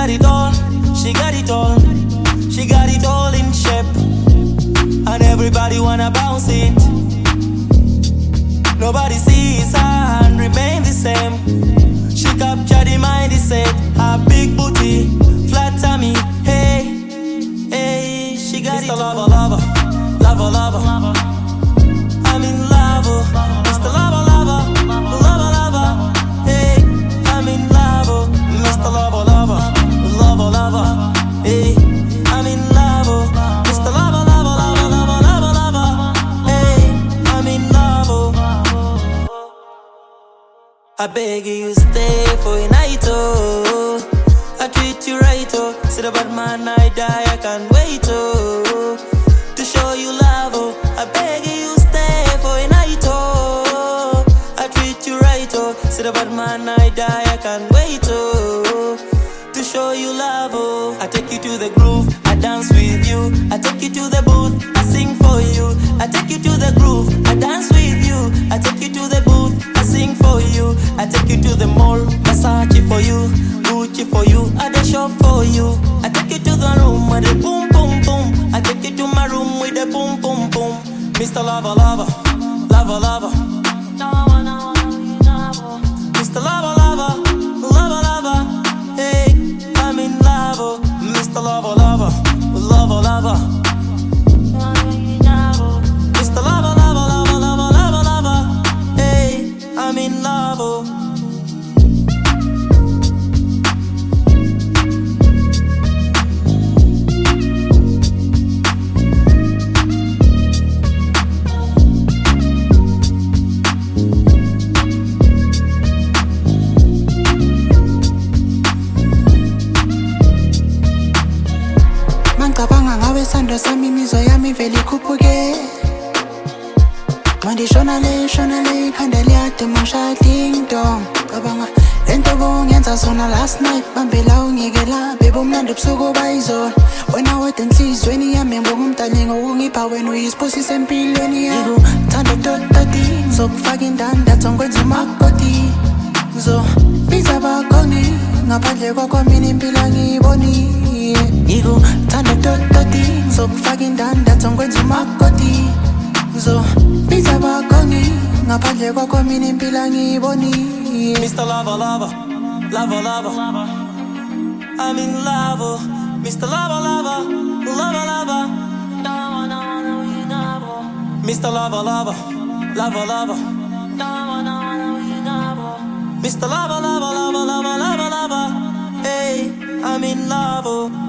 got it all, she got it all. She got it all in shape, and everybody wanna bounce it. Nobody sees her and remain the same. She captured the mind, he said. Her big booty, flat tummy, hey, hey. She got Mr. it lover, lover, lover, lover. I'm in love, Mr. Lover, lover, lover, lover. Hey, I'm in love, Mr. Lover, lover, lover, lover. Hey, I'm in love, Mr. Lover, lover, lover, lover, lover, lover. Hey, I'm in love. I beg you stay for a night, oh. I treat you right, oh. Say the bad man I die, I can't wait, oh. To show you love, oh. I beg you stay for a night, oh. I treat you right, oh. Say the bad man I die, I can't wait, oh. To show you love, oh. I take you to the groove, I dance with you. I take you to the booth, I sing for you. I take you to the groove, I dance with you. I take you to the booth, I sing for you. I take you to the mall, Versace for you, Gucci for you, I the shop for you. I take you to the room with the boom boom boom. I take you to my room with the boom boom boom. Mr. Lover, lover, lover, lover. Mr. Lover, lover, lover, lover. Hey, I'm in love, Mr. Lover, lover, lover, lover. Mr. Lover, lover, lover, lover, lover, lover. Hey, I'm in love. Ngicabanga ngawe sando sami imizwa yami vele ikhuphuke. Manje shona le ikhanda liyaduma ngishaya ding dong. Cabanga lento bongenza sona last night, bambela ungiyekela bebe umnandi ubusuku bayizolo. Wena wedwa enhlizweni yami ngomdali ngokungipha wena uyisiphosisa empilweni yami. Ngithanda ukutototi ngizokufaka indandatho ngikwenza umakoti. Ngizobiza abakhongi ngaphandle kwakho mina impilo angiyiboni. Ngithanda ukutototi ngizokufaka indandatho ngikwenza umakoti. Ngizobiza abakhongi ngaphandle kwakho mina impilo angiyiboni. Mr. Lover, lover, lover, lover. I'm in love, Mr. Lover, lover, lover, lover. Mr. Lover, lover, lover, lover. Mr. Lover, lover, lover, lover, lover, lover. Hey, I'm in love.